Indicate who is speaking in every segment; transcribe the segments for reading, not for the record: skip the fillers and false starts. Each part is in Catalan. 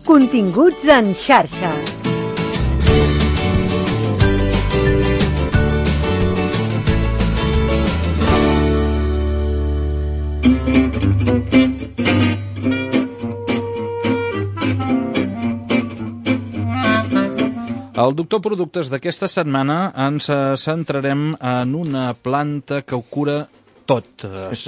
Speaker 1: Continguts en xarxa.
Speaker 2: Al Doctor Productes d'aquesta setmana ens centrarem en una planta que ho cura tot.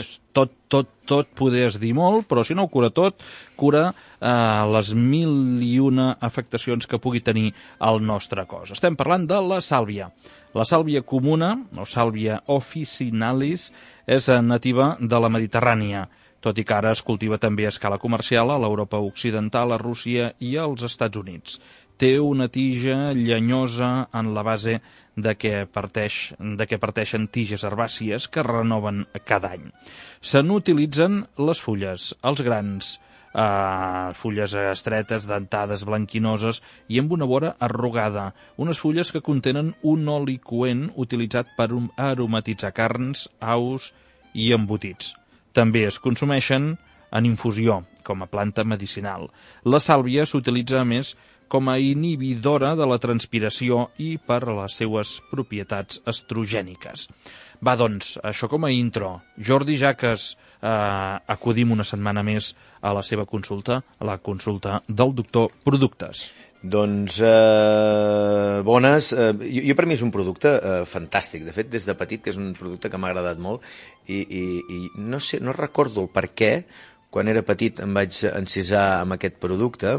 Speaker 2: Tot podries dir molt, però si no ho cura tot, cura les 1001 afectacions que pugui tenir el nostre cos. Estem parlant de la sàlvia. La sàlvia comuna, o sàlvia officinalis, és nativa de la Mediterrània, tot i que ara es cultiva també a escala comercial a l'Europa occidental, a Rússia i als Estats Units. Té una tija llenyosa en la base de què parteixen tiges herbàcies que es renoven cada any. Se n'utilitzen les fulles, els grans, fulles estretes, dentades, blanquinoses i amb una vora arrugada. Unes fulles que contenen un oli coent utilitzat per aromatitzar carns, aus i embotits. També es consumeixen en infusió, com a planta medicinal. La sàlvia s'utilitza, a més, com a inhibidora de la transpiració i per a les seues propietats estrogèniques. Va, doncs, això com a intro. Jordi Jaques, acudim una setmana més a la seva consulta, a la consulta del Doctor Productes.
Speaker 3: Doncs, bones. Jo per mi és un producte fantàstic. De fet, des de petit, que és un producte que m'ha agradat molt, i no sé, no recordo el per què, quan era petit em vaig encisar amb aquest producte,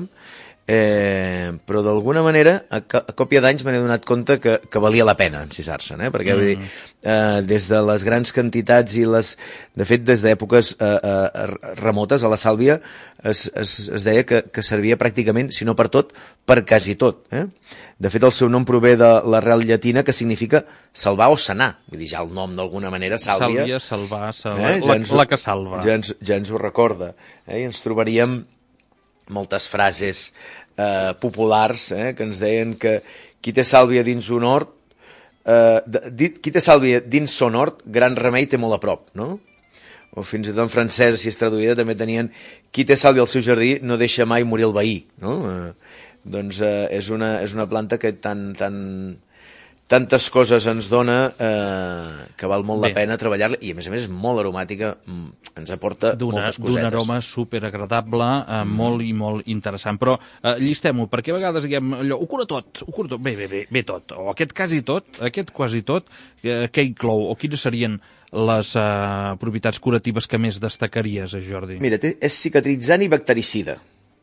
Speaker 3: però d'alguna manera a còpia d'anys me n'he donat compte que valia la pena encisar-se, perquè vull dir, des de les grans quantitats i de fet des d'èpoques remotes a la sàlvia es deia que servia pràcticament, si no per tot, per quasi tot. De fet el seu nom prové de l'arrel llatina que significa salvar o sanar, vull dir, ja el nom d'alguna manera, sàlvia,
Speaker 2: salvar, la que salva,
Speaker 3: ja ens ho recorda, i ens trobaríem moltes frases populars que ens deien que qui té sàlvia dins un hort, qui té sàlvia dins son hort, gran remei té molt a prop, no? O fins i tot en francès, si és traduïda, també tenien qui té sàlvia al seu jardí no deixa mai morir el veí, no? Doncs és una planta que tantes coses ens dona que val molt la pena treballar-la, i a més és molt aromàtica, ens aporta moltes cosetes.
Speaker 2: D'un aroma superagradable, molt i molt interessant. Però llistem-ho, perquè a vegades diguem allò, ho cura tot, bé tot, o aquest quasi tot, aquest quasi tot, què inclou, o quines serien les propietats curatives que més destacaries, Jordi?
Speaker 3: Mira, és cicatritzant i bactericida.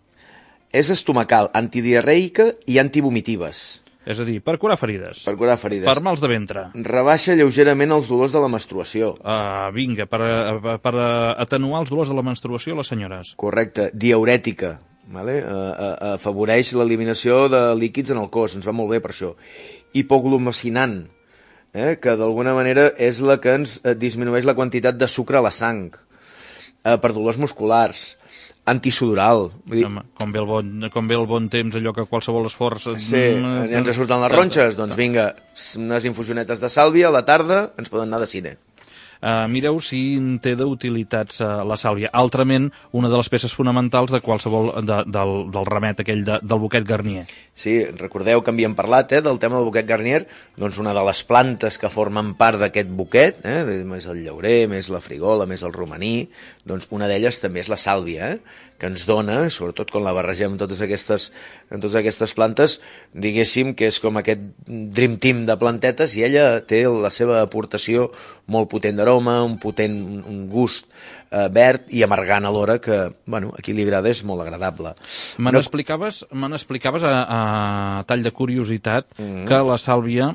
Speaker 3: És estomacal, antidiarreica i antivomitives.
Speaker 2: És a dir, per curar ferides.
Speaker 3: Per curar ferides.
Speaker 2: Per mals de ventre.
Speaker 3: Rebaixa lleugerament els dolors de la menstruació.
Speaker 2: Vinga, per atenuar els dolors de la menstruació a les senyores.
Speaker 3: Correcte. Diürètica. Vale? Afavoreix l'eliminació de líquids en el cos. Ens va molt bé per això. Hipoglucosinant, que d'alguna manera és la que ens disminueix la quantitat de sucre a la sang. Per dolors musculars. Antisudoral.
Speaker 2: Home, com ve el bon temps, allò que qualsevol esforç...
Speaker 3: Sí, ja ens surten les ronxes, doncs vinga, unes infusionetes de sàlvia a la tarda ens poden anar de cine.
Speaker 2: Mireu si té d'utilitats la sàlvia. Altrament, una de les peces fonamentals de qualsevol del remet aquell del Bouquet Garnier.
Speaker 3: Sí, recordeu que havíem parlat del tema del Bouquet Garnier, doncs una de les plantes que formen part d'aquest buquet, més el llaurer, més la frigola, més el romaní, doncs una d'elles també és la sàlvia, que ens dona, sobretot quan la barregem en totes aquestes plantes, diguéssim que és com aquest dream team de plantetes, i ella té la seva aportació molt potent d'aroma, un gust verd i amargant alhora, que a qui li agrada és molt agradable.
Speaker 2: Me n'explicaves a tall de curiositat que la sàlvia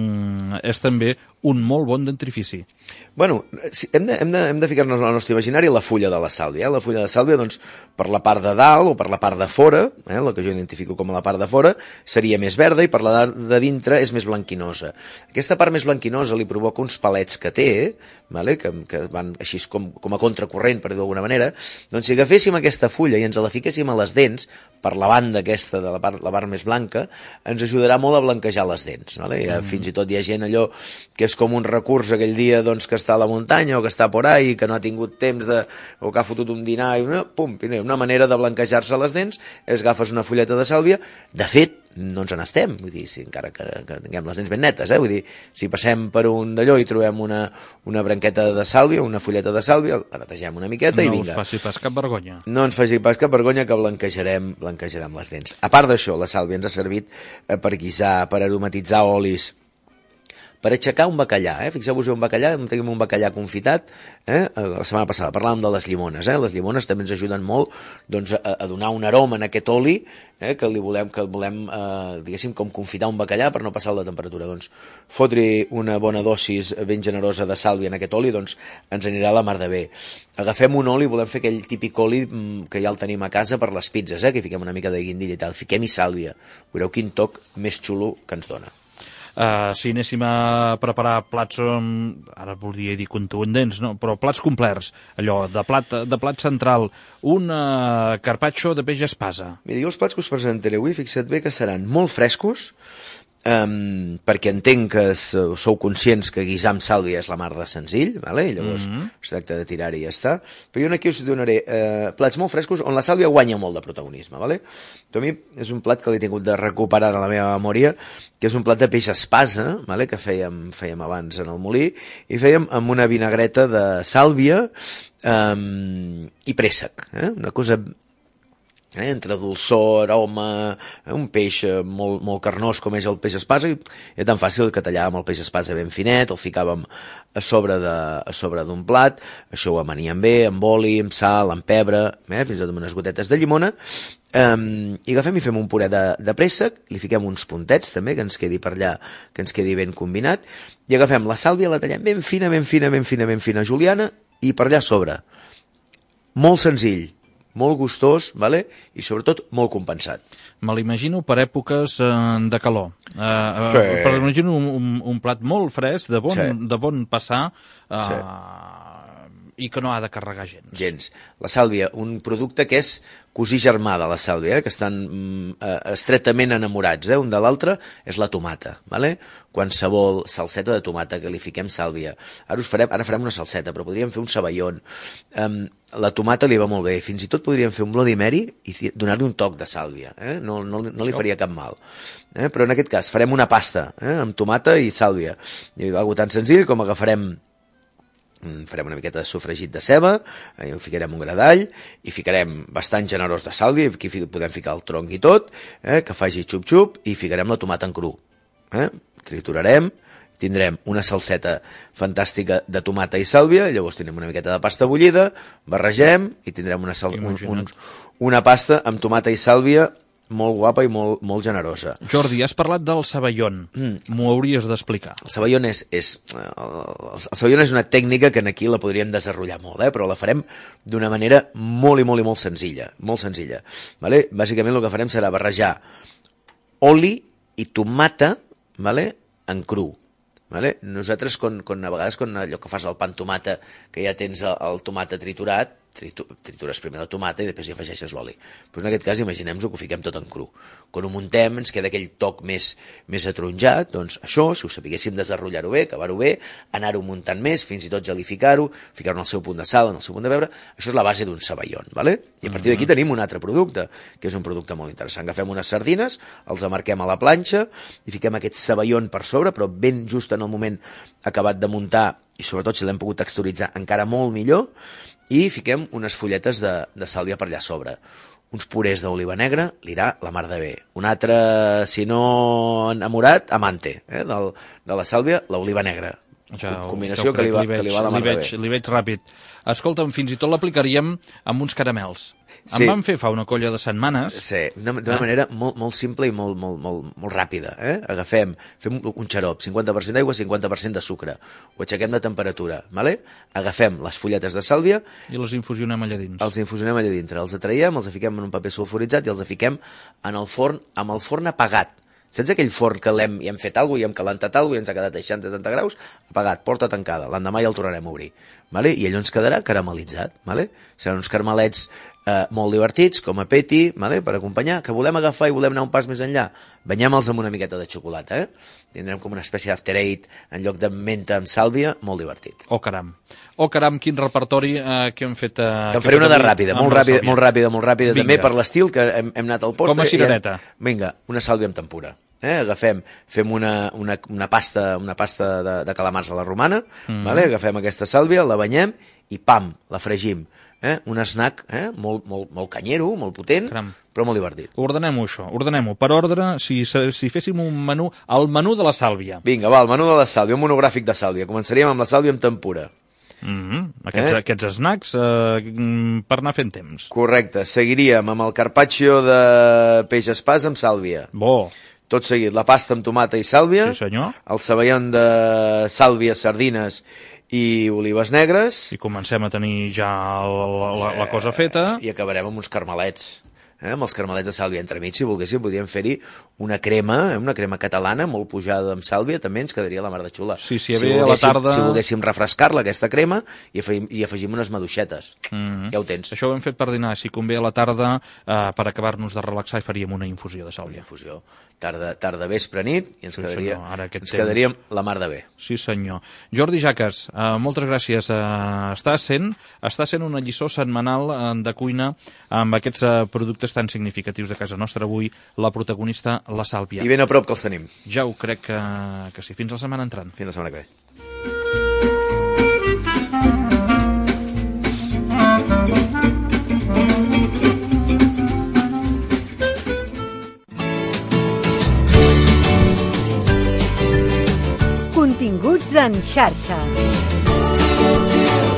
Speaker 2: és també un molt bon dentrifici.
Speaker 3: Bueno, hem de ficar-nos al nostre imaginari la fulla de la sàlvia. La fulla de sàlvia, doncs, per la part de dalt o per la part de fora, la que jo identifico com a la part de fora, seria més verda, i per la de dintre és més blanquinosa. Aquesta part més blanquinosa li provoca uns palets que té, que van així com a contracorrent, per dir-ho d'alguna manera, doncs si agaféssim aquesta fulla i ens la fiquéssim a les dents, per la banda aquesta de la part més blanca, ens ajudarà molt a blanquejar les dents. Vale? Fins i tot hi ha gent allò que és com un recurs aquell dia doncs, que està a la muntanya o que està por ahí, que no ha tingut temps o que ha fotut un dinar i una manera de blanquejar-se les dents és agafes una fulleta de sàlvia. De fet, no ens n'estem, vull dir, si encara que tinguem les dents ben netes, vull dir, si passem per un d'allò i trobem una branqueta de sàlvia, una fulleta de sàlvia, la netegem una miqueta i vinga.
Speaker 2: No us faci pas cap vergonya.
Speaker 3: No ens faci pas cap vergonya que blanquejarem les dents. A part d'això, la sàlvia ens ha servit per guisar, per aromatitzar olis, per aixecar un bacallà. Fixeu-vos un bacallà, tenim un bacallà confitat. La setmana passada parlàvem de les llimones. Les llimones també ens ajuden molt doncs, a donar un aroma en aquest oli que volem diguéssim, com confitar un bacallà per no passar la temperatura. Doncs fotre una bona dosis ben generosa de sàlvia en aquest oli doncs, ens anirà a la mar de bé. Agafem un oli, volem fer aquell típic oli que ja el tenim a casa per les pizzas, que fiquem una mica de guindilla i tal. Fiquem-hi sàlvia. Veureu quin toc més xulo que ens dona.
Speaker 2: Si anéssim a preparar plats, ara voldria dir contundents, no? Però plats complets, allò, de plat central, un carpaccio de peix espasa.
Speaker 3: Mira, jo els plats que us presentaré avui, fixa't bé que seran molt frescos, perquè entenc que sou conscients que guisar amb sàlvia és la mar de senzill, vale? Llavors es tracta de tirar-hi i ja està, però jo aquí us donaré plats molt frescos on la sàlvia guanya molt de protagonisme. Vale? A mi és un plat que l'he tingut de recuperar a la meva memòria, que és un plat de peix espasa, vale? Que fèiem abans en el molí, i fèiem amb una vinagreta de sàlvia i préssec, una cosa entre dolçor, aroma, un peix molt, molt carnós com és el peix espasa, i és tan fàcil que tallàvem el peix espasa ben finet, el ficàvem a sobre d'un plat, això ho amaníem bé, amb oli, amb sal, amb pebre, fins i tot amb unes gotetes de llimona, i agafem i fem un puré de préssec, li fiquem uns puntets també, que ens quedi per allà, que ens quedi ben combinat, i agafem la sàlvia, la tallem ben fina juliana, i per allà a sobre. Molt senzill, molt gustós, vale? I sobretot molt compensat.
Speaker 2: Me l'imagino per èpoques de calor. Sí. Però m'imagino un plat molt fresc, de bon passar, i que no ha de carregar gens.
Speaker 3: La sàlvia, un producte que és cosí germà de la sàlvia, que estan estretament enamorats, un de l'altre, és la tomata. Vale? Qualsevol salseta de tomata que li fiquem sàlvia. Ara farem una salseta, però podríem fer un ceballón. La tomata li va molt bé. Fins i tot podríem fer un Bloody Mary i donar-li un toc de sàlvia. No li faria cap mal. Però en aquest cas farem una pasta amb tomata i sàlvia. I algo tan senzill com farem una miqueta de sofregit de ceba, ficarem un gra d'all i ficarem bastant generós de sàlvia, aquí podem ficar el tronc i tot, que faci xup-xup, i ficarem la tomata en cru. Triturarem, tindrem una salseta fantàstica de tomata i sàlvia, llavors tindrem una miqueta de pasta bullida, barregem i tindrem una pasta amb tomata i sàlvia molt guapa i molt generosa.
Speaker 2: Jordi, has parlat del ceballón. M'ho hauries d'explicar.
Speaker 3: El ceballón el ceballón és una tècnica que aquí la podríem desenvolupar molt, però la farem d'una manera molt senzilla. Molt senzilla. Vale? Bàsicament el que farem serà barrejar oli i tomata, vale? En cru. Vale? Nosaltres, a vegades, allò que fas el pa amb tomata, que ja tens el tomata triturat, tritures primer la tomata i després hi afegeixes l'oli. Però en aquest cas imaginem-nos que ho fiquem tot en cru. Quan ho muntem ens queda aquell toc més atronjat, doncs això, si ho sapiguéssim desenrotllar-ho bé, acabar-ho bé, anar-ho muntant més, fins i tot gelificar-ho, ficar-ho en el seu punt de sal, en el seu punt de beure, això és la base d'un ceballón, vale? I a partir d'aquí tenim un altre producte, que és un producte molt interessant. Agafem unes sardines, els amarquem a la planxa i fiquem aquest ceballón per sobre, però ben just en el moment acabat de muntar, i sobretot si l'hem pogut texturitzar encara molt millor, i fiquem unes fulletes de sàlvia per allà a sobre. Uns purés d'oliva negra, li irà la mar de bé. Un altre, si no enamorat, amante, de la sàlvia, l'oliva negra. Combinació que li va la mar de bé.
Speaker 2: Li veig ràpid. Escolta'm, fins i tot l'aplicaríem amb uns caramels.
Speaker 3: Sí.
Speaker 2: Em van fer fa una colla de setmanes.
Speaker 3: Sí, d'una manera molt simple i molt ràpida. Fem un xarop, 50% d'aigua, 50% de sucre. Ho aixequem de temperatura. Vale? Agafem les fulletes de sàlvia
Speaker 2: i les infusionem allà dins.
Speaker 3: Els infusionem allà dintre. Els atraiem, els fiquem en un paper sulfuritzat i els fiquem en el forn amb el forn apagat. Saps aquell forn que hi hem fet alguna cosa, i hem calentat alguna cosa, i ens ha quedat a 60-70 graus, apagat, porta tancada, l'endemà ja el tornarem a obrir. Vale? I allò ens quedarà caramelitzat. Vale? Seran uns caramelets molt divertits, com a peti, vale? Per acompanyar, que volem agafar i volem anar un pas més enllà. Banyem-los amb una miqueta de xocolata, Tindrem com una espècie d'after eight en lloc de menta amb sàlvia, molt divertit.
Speaker 2: Oh, caram, quin repertori que hem fet...
Speaker 3: Te'n faré una de ràpida, molt ràpida, també per l'estil que hem anat al postre.
Speaker 2: Com a cirereta.
Speaker 3: Vinga, una sàlvia amb tempura. Fem una pasta de calamars a la romana, vale? Agafem aquesta sàlvia, la banyem i pam, la fregim. Un snack molt canyero, molt potent, però molt divertit.
Speaker 2: Ordenem-ho, això, ordenem-ho. Per ordre, si féssim un menú, el menú de la sàlvia.
Speaker 3: Vinga, va, el menú de la sàlvia, un monogràfic de sàlvia. Començaríem amb la sàlvia amb tempura.
Speaker 2: Aquests snacks per anar fent temps.
Speaker 3: Correcte, seguiríem amb el carpaccio de peix espàs amb sàlvia.
Speaker 2: Bo.
Speaker 3: Tot seguit, la pasta amb tomata i sàlvia.
Speaker 2: Sí, senyor.
Speaker 3: El ceballon de sàlvia, sardines i olives negres.
Speaker 2: I comencem a tenir ja la cosa feta.
Speaker 3: I acabarem amb uns carmelets. Amb els carmelets de sàlvia entremig, si volguéssim, podríem fer-hi una crema catalana molt pujada amb sàlvia, també ens quedaria la mar de xula.
Speaker 2: Sí, a la tarda...
Speaker 3: Si volguéssim refrescar-la, aquesta crema, i afegim unes maduixetes. Ja ho tens.
Speaker 2: Això ho hem fet per dinar. Si convé a la tarda, per acabar-nos de relaxar, i faríem una infusió de sàlvia.
Speaker 3: Una infusió. Tarda, vespre, nit, i ens quedaríem la mar de bé.
Speaker 2: Sí, senyor. Jordi Jaques, moltes gràcies. Està sent una lliçó setmanal de cuina amb aquests productes tan significatius de casa nostra avui, la protagonista, la sàlvia.
Speaker 3: I ben a prop que els tenim.
Speaker 2: Ja ho crec que sí. Fins la setmana entrant.
Speaker 3: Fins la setmana que ve.
Speaker 1: Continguts en xarxa.